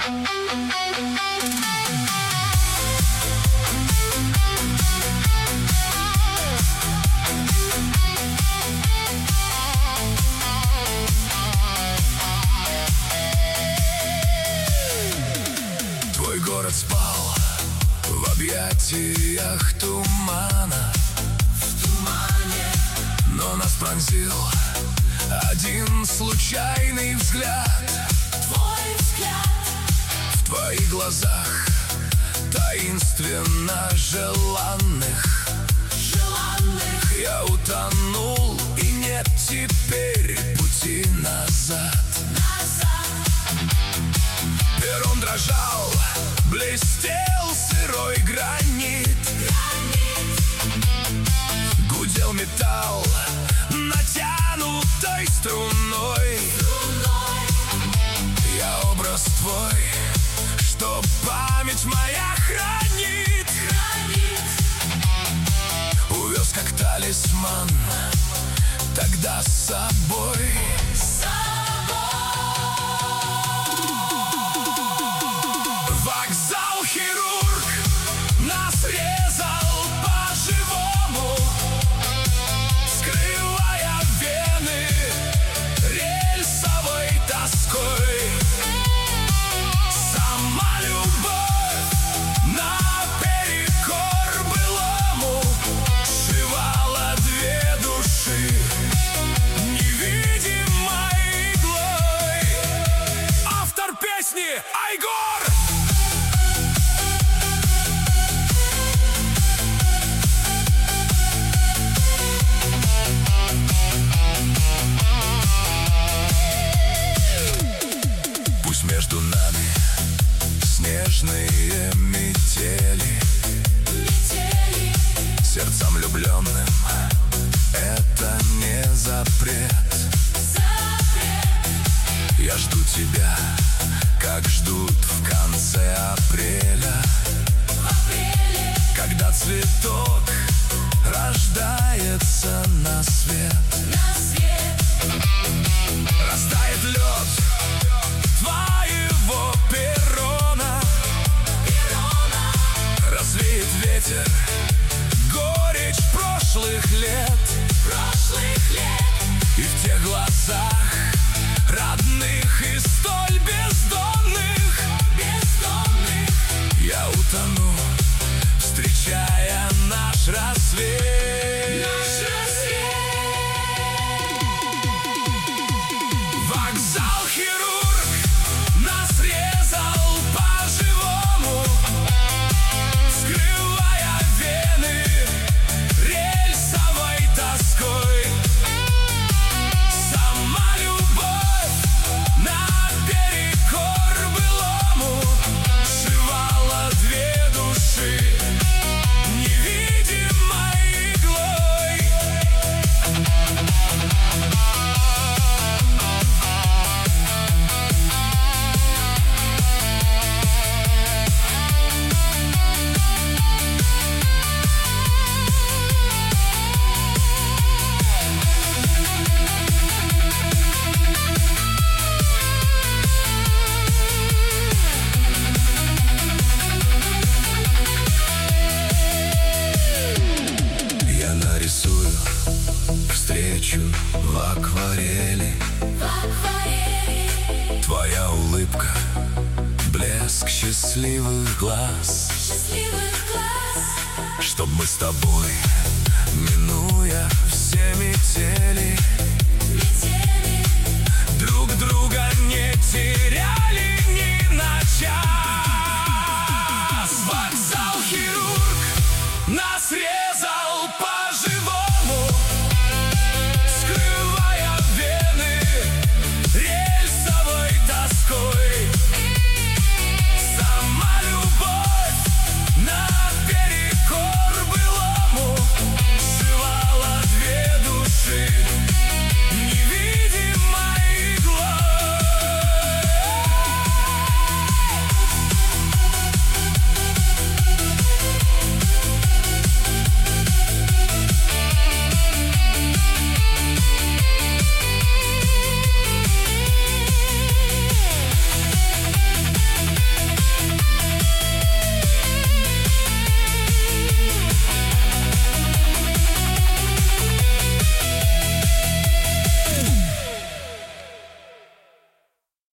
Твой город спал в объятиях тумана, но нас пронзил один случайный взгляд. Твой взгляд. В твоих глазах таинственно желанных я утонул, и нет теперь пути назад. Перрон дрожал, блестел сырой гранит, гудел металл натянутой струной. Я образ твой, что память моя хранит, увез как талисман тогда с собой. Вокзал хирург нас резал по-живому, скрывая вены рельсовой тоской. Сама любовь наперекор былому сшивала две души невидимой иглой. Автор песни Айгор. Между нами снежные метели, сердцам влюбленным это не запрет. Я жду тебя, как ждут в конце апреля, когда цветок рождается на свет. Растает лед твоего перрона, развеет ветер горечь прошлых лет. И в тех глазах родных и столь бездонных я утону, встречая наш рассвет. Вокзал хирург нас резал по-живому, скрывая вены рельсовой тоской. Сама любовь наперекор былому сшивала две души невидимой иглой. Я нарисую встречу в акварели. Твоя улыбка, блеск счастливых глаз, чтоб мы с тобой, минуя все метели,